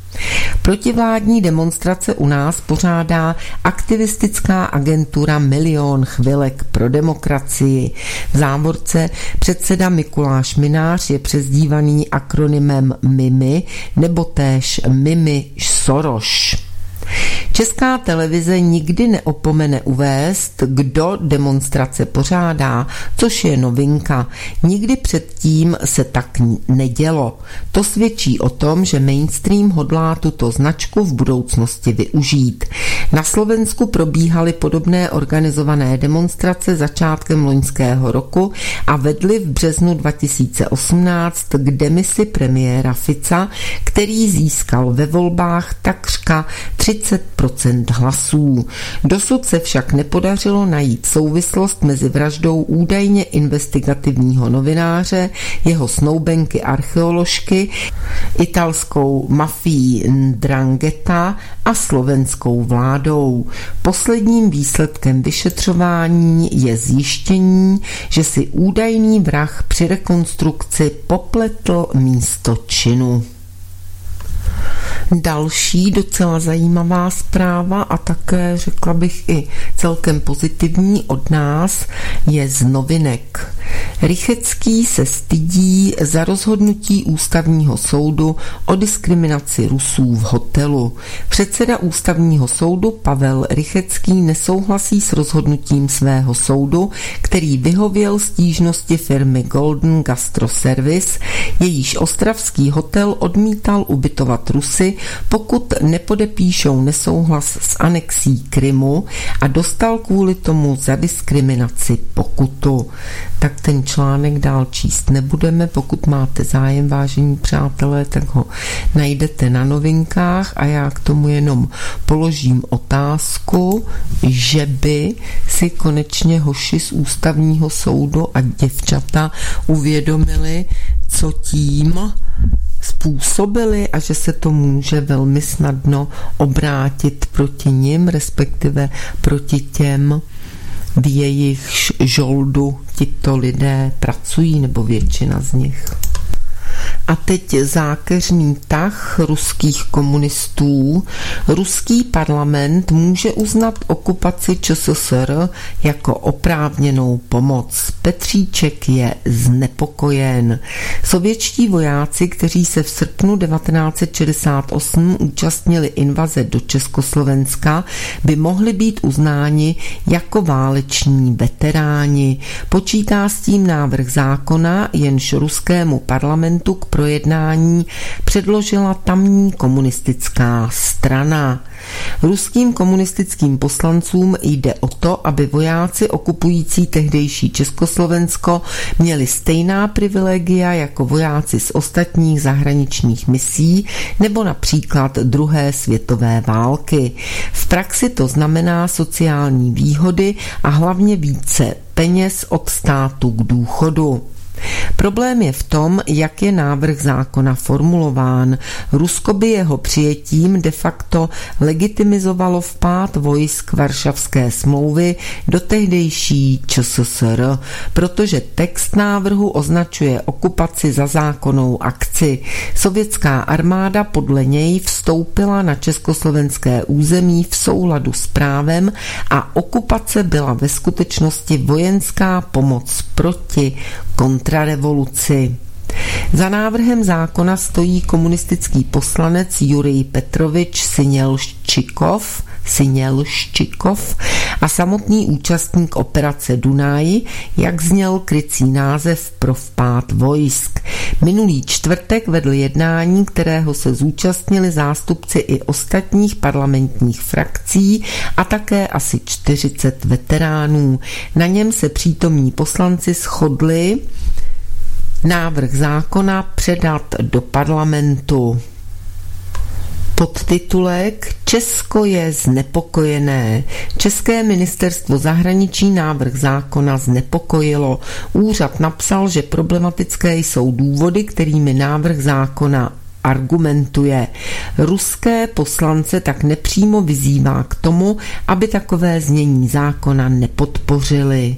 Protivládní demonstrace u nás pořádá aktivistická agentura Milion chvilek pro demokracii. V závorce předseda Mikuláš Minář je přezdívaný akronymem Mimi nebo též Mimi Soros. Česká televize nikdy neopomene uvést, kdo demonstrace pořádá, což je novinka. Nikdy předtím se tak nedělo. To svědčí o tom, že mainstream hodlá tuto značku v budoucnosti využít. Na Slovensku probíhaly podobné organizované demonstrace začátkem loňského roku a vedly v březnu dva tisíce osmnáct k demisi premiéra Fica, který získal ve volbách takřka třicet procent hlasů. Dosud se však nepodařilo najít souvislost mezi vraždou údajně investigativního novináře, jeho snoubenky archeoložky, italskou mafií Ndrangheta a slovenskou vládou. Posledním výsledkem vyšetřování je zjištění, že si údajný vrah při rekonstrukci popletl místo činu. Další docela zajímavá zpráva a také řekla bych i celkem pozitivní od nás je z novinek. Rychecký se stydí za rozhodnutí ústavního soudu o diskriminaci Rusů v hotelu. Předseda ústavního soudu Pavel Rychecký nesouhlasí s rozhodnutím svého soudu, který vyhověl stížnosti firmy Golden Gastro Service, jejíž ostravský hotel odmítal ubytovat Rusy, pokud nepodepíšou nesouhlas s anexí Krymu a dostal kvůli tomu za diskriminaci pokutu. Tak ten článek dál číst nebudeme, pokud máte zájem, vážení přátelé, tak ho najdete na novinkách a já k tomu jenom položím otázku, že by si konečně hoši z ústavního soudu a děvčata uvědomili, co tím způsobili a že se to může velmi snadno obrátit proti nim, respektive proti těm, v jejich žoldu tito lidé pracují, nebo většina z nich. A teď zákeřný tah ruských komunistů. Ruský parlament může uznat okupaci ČSSR jako oprávněnou pomoc. Petříček je znepokojen. Sovětští vojáci, kteří se v srpnu devatenáct set šedesát osm účastnili invaze do Československa, by mohli být uznáni jako váleční veteráni. Počítá s tím návrh zákona, jenž ruskému parlamentu k projednání předložila tamní komunistická strana. Ruským komunistickým poslancům jde o to, aby vojáci okupující tehdejší Československo měli stejná privilegia jako vojáci z ostatních zahraničních misí nebo například druhé světové války. V praxi to znamená sociální výhody a hlavně více peněz od státu k důchodu. Problém je v tom, jak je návrh zákona formulován. Rusko by jeho přijetím de facto legitimizovalo vpád vojsk Varšavské smlouvy do tehdejší ČSSR, protože text návrhu označuje okupaci za zákonnou akci. Sovětská armáda podle něj vstoupila na československé území v souladu s právem a okupace byla ve skutečnosti vojenská pomoc proti kontrarevoluci. Za návrhem zákona stojí komunistický poslanec Jurij Petrovič Sinělščikov, Sinělščikov a samotný účastník operace Dunaj, jak zněl krycí název pro vpád vojsk. Minulý čtvrtek vedl jednání, kterého se zúčastnili zástupci i ostatních parlamentních frakcí a také asi čtyřicet veteránů. Na něm se přítomní poslanci shodli návrh zákona předat do parlamentu. Podtitulek Česko je znepokojené. České ministerstvo zahraničí návrh zákona znepokojilo. Úřad napsal, že problematické jsou důvody, kterými návrh zákona argumentuje. Ruské poslance tak nepřímo vyzývá k tomu, aby takové znění zákona nepodpořili.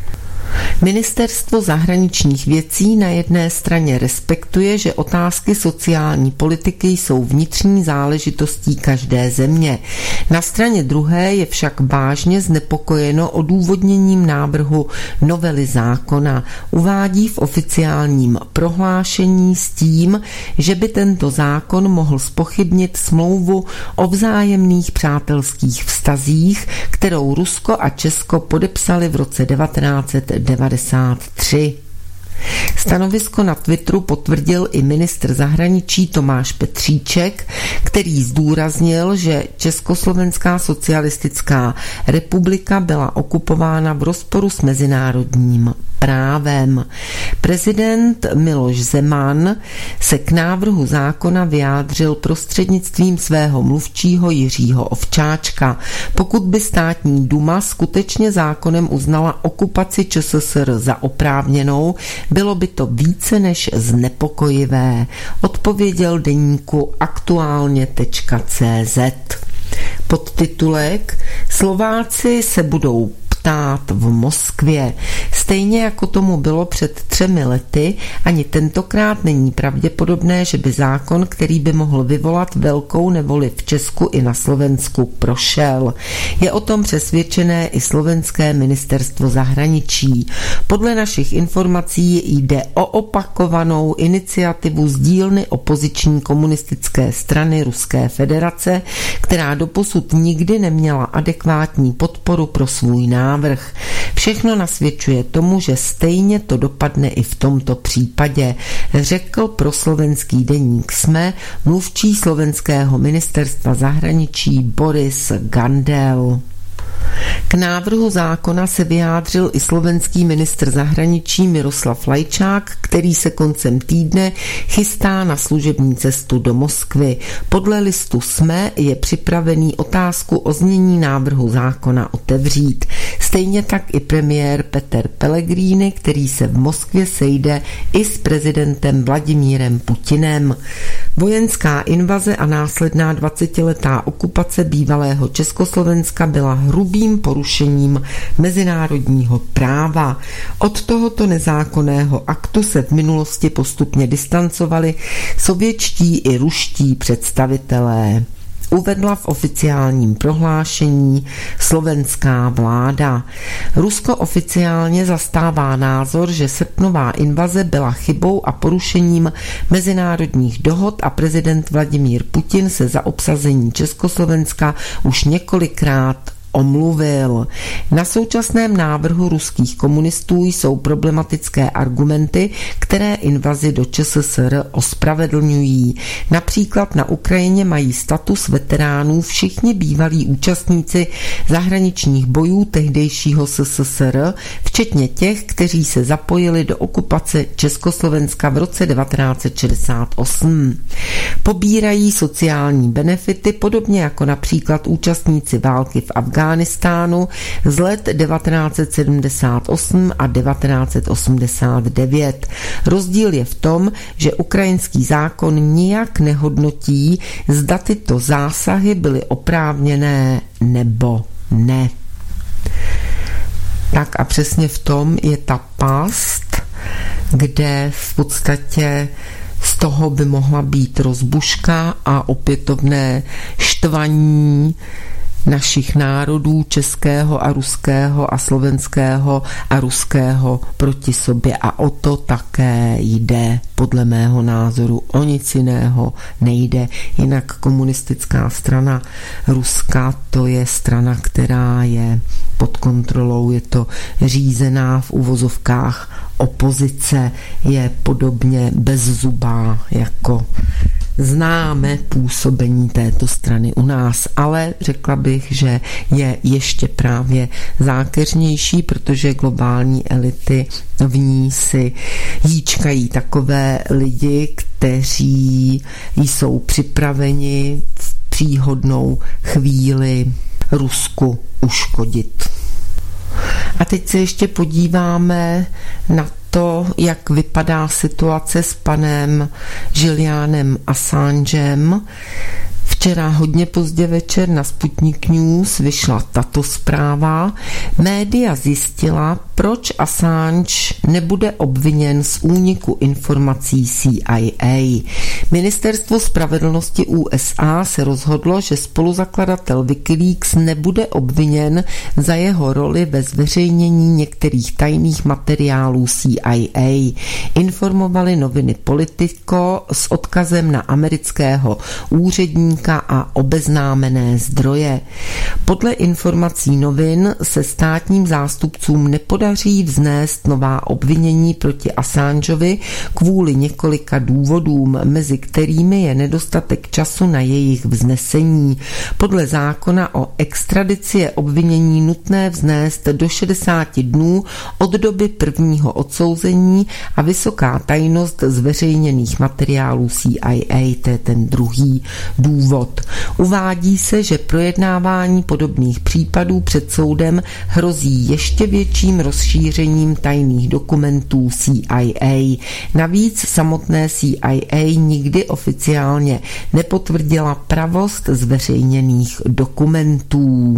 Ministerstvo zahraničních věcí na jedné straně respektuje, že otázky sociální politiky jsou vnitřní záležitostí každé země. Na straně druhé je však vážně znepokojeno odůvodněním návrhu novely zákona. Uvádí v oficiálním prohlášení s tím, že by tento zákon mohl zpochybnit smlouvu o vzájemných přátelských vztazích, kterou Rusko a Česko podepsali v roce devatenáct set devadesát tři. Stanovisko na Twitteru potvrdil i ministr zahraničí Tomáš Petříček, který zdůraznil, že Československá socialistická republika byla okupována v rozporu s mezinárodním právem. Prezident Miloš Zeman se k návrhu zákona vyjádřil prostřednictvím svého mluvčího Jiřího Ovčáčka. Pokud by státní duma skutečně zákonem uznala okupaci ČSSR za oprávněnou, bylo by to více než znepokojivé, odpověděl deníku aktuálně tečka cé zet. Podtitulek Slováci se budou ptát v Moskvě. Stejně jako tomu bylo před třemi lety, ani tentokrát není pravděpodobné, že by zákon, který by mohl vyvolat velkou nevoli v Česku i na Slovensku, prošel. Je o tom přesvědčené i slovenské ministerstvo zahraničí. Podle našich informací jde o opakovanou iniciativu z dílny opoziční komunistické strany Ruské federace, která doposud nikdy neměla adekvátní podporu pro svůj návrh. Všechno nasvědčuje tomu, že stejně to dopadne i v tomto případě, řekl pro slovenský deník SME mluvčí slovenského ministerstva zahraničí Boris Gandel. K návrhu zákona se vyjádřil i slovenský ministr zahraničí Miroslav Lajčák, který se koncem týdne chystá na služební cestu do Moskvy. Podle listu SME je připravený otázku o znění návrhu zákona otevřít. Stejně tak i premiér Peter Pellegrini, který se v Moskvě sejde i s prezidentem Vladimírem Putinem. Vojenská invaze a následná dvacetiletá okupace bývalého Československa byla hrubým porušením mezinárodního práva. Od tohoto nezákonného aktu se v minulosti postupně distancovali sovětští i ruští představitelé. Uvedla v oficiálním prohlášení slovenská vláda. Rusko oficiálně zastává názor, že srpnová invaze byla chybou a porušením mezinárodních dohod a prezident Vladimír Putin se za obsazení Československa už několikrát omluvil. Na současném návrhu ruských komunistů jsou problematické argumenty, které invazi do ČSSR ospravedlňují. Například na Ukrajině mají status veteránů všichni bývalí účastníci zahraničních bojů tehdejšího SSSR, včetně těch, kteří se zapojili do okupace Československa v roce devatenáct set šedesát osm. Pobírají sociální benefity, podobně jako například účastníci války v Afghánistánu Afghánistánu z let devatenáct set sedmdesát osm a devatenáct set osmdesát devět. Rozdíl je v tom, že ukrajinský zákon nijak nehodnotí, zda tyto zásahy byly oprávněné nebo ne. Tak a přesně v tom je ta past, kde v podstatě z toho by mohla být rozbuška a opětovné štvaní našich národů, českého a ruského a slovenského a ruského proti sobě, a o to také jde podle mého názoru. O nic jiného nejde. Jinak komunistická strana Ruska, to je strana, která je pod kontrolou, je to řízená v uvozovkách opozice, je podobně bezzubá, jako známe působení této strany u nás, ale řekla bych, že je ještě právě zákeřnější, protože globální elity v ní si hýčkají takové lidi, kteří jsou připraveni v příhodnou chvíli Rusku uškodit. A teď se ještě podíváme na to, jak vypadá situace s panem Julianem Assangem. Včera hodně pozdě večer na Sputnik News vyšla tato zpráva. Média zjistila, proč Assange nebude obviněn z úniku informací C I A. Ministerstvo spravedlnosti U S A se rozhodlo, že spoluzakladatel Wikileaks nebude obviněn za jeho roli ve zveřejnění některých tajných materiálů C I A. Informovali noviny Politico s odkazem na amerického úředníka a obeznámené zdroje. Podle informací novin se státním zástupcům nepodaří vznést nová obvinění proti Assangeovi kvůli několika důvodům, mezi kterými je nedostatek času na jejich vznesení. Podle zákona o extradici je obvinění nutné vznést do šedesáti dnů od doby prvního odsouzení a vysoká tajnost zveřejněných materiálů C I A, to je ten druhý důvod. Uvádí se, že projednávání podobných případů před soudem hrozí ještě větším rozšířením tajných dokumentů C I A. Navíc samotné C I A nikdy oficiálně nepotvrdila pravost zveřejněných dokumentů.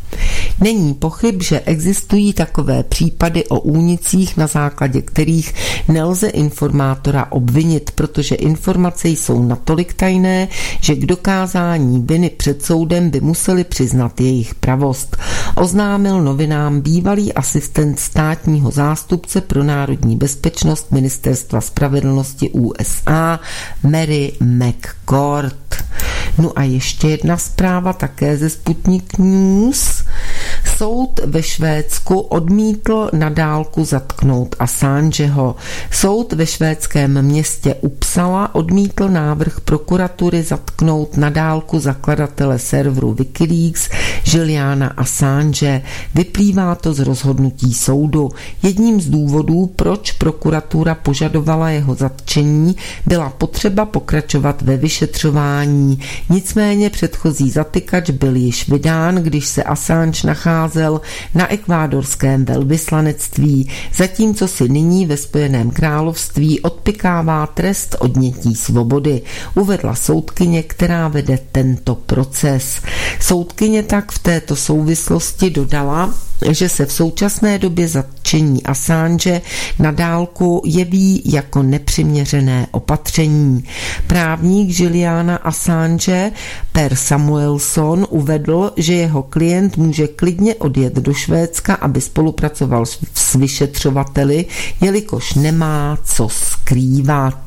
Není pochyb, že existují takové případy o únicích, na základě kterých nelze informátora obvinit, protože informace jsou natolik tajné, že k dokázání viny před soudem by museli přiznat jejich pravost. Oznámil novinám bývalý asistent státního zástupce pro národní bezpečnost Ministerstva spravedlnosti U S A Mary McCord. No a ještě jedna zpráva také ze Sputnik News. Soud ve Švédsku odmítl na dálku zatknout Assangeho. Soud ve švédském městě Uppsala odmítl návrh prokuratury zatknout na dálku zakladatele serveru Wikileaks Juliana Assange. Vyplývá to z rozhodnutí soudu. Jedním z důvodů, proč prokuratura požadovala jeho zatčení, byla potřeba pokračovat ve vyšetřování. Nicméně předchozí zatykač byl již vydán, když se Assange nacházel na ekvádorském velvyslanectví, zatímco si nyní ve Spojeném království odpykává trest odnětí svobody, uvedla soudkyně, která vede tento proces. Soudkyně tak v této souvislosti dodala, že se v současné době zatčení Assange na dálku jeví jako nepřiměřené opatření. Právník Juliana Assange Per Samuelson uvedl, že jeho klient může klidně odjet do Švédska, aby spolupracoval s vyšetřovateli, jelikož nemá co skrývat.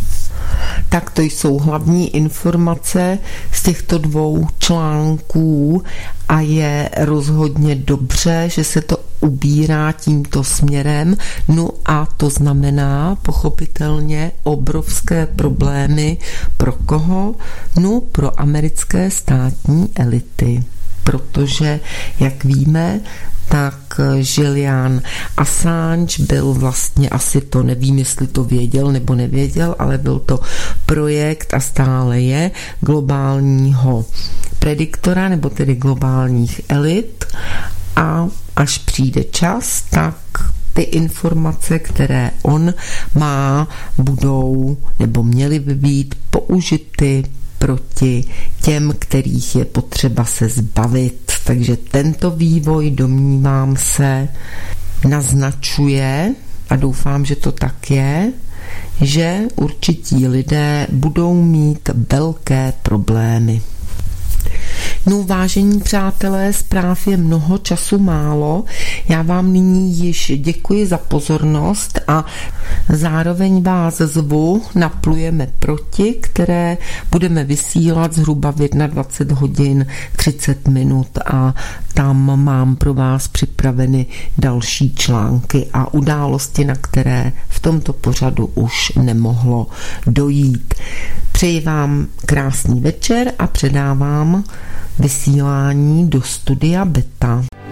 Tak to jsou hlavní informace z těchto dvou článků a je rozhodně dobře, že se to ubírá tímto směrem. No a to znamená pochopitelně obrovské problémy pro koho? No pro americké státní elity. Protože, jak víme, tak Julian Assange byl vlastně, asi to nevím, jestli to věděl nebo nevěděl, ale byl to projekt a stále je globálního prediktora, nebo tedy globálních elit, a až přijde čas, tak ty informace, které on má, budou nebo měly by být použity proti těm, kterých je potřeba se zbavit. Takže tento vývoj, domnívám se, naznačuje, a doufám, že to tak je, že určití lidé budou mít velké problémy. No, vážení přátelé, zpráv je mnoho, času málo. Já vám nyní již děkuji za pozornost a zároveň vás zvu na Plujeme proti, které budeme vysílat zhruba v dvacet jedna hodin třicet minut a tam mám pro vás připraveny další články a události, na které v tomto pořadu už nemohlo dojít. Přeji vám krásný večer a předávám vysílání do studia Beta.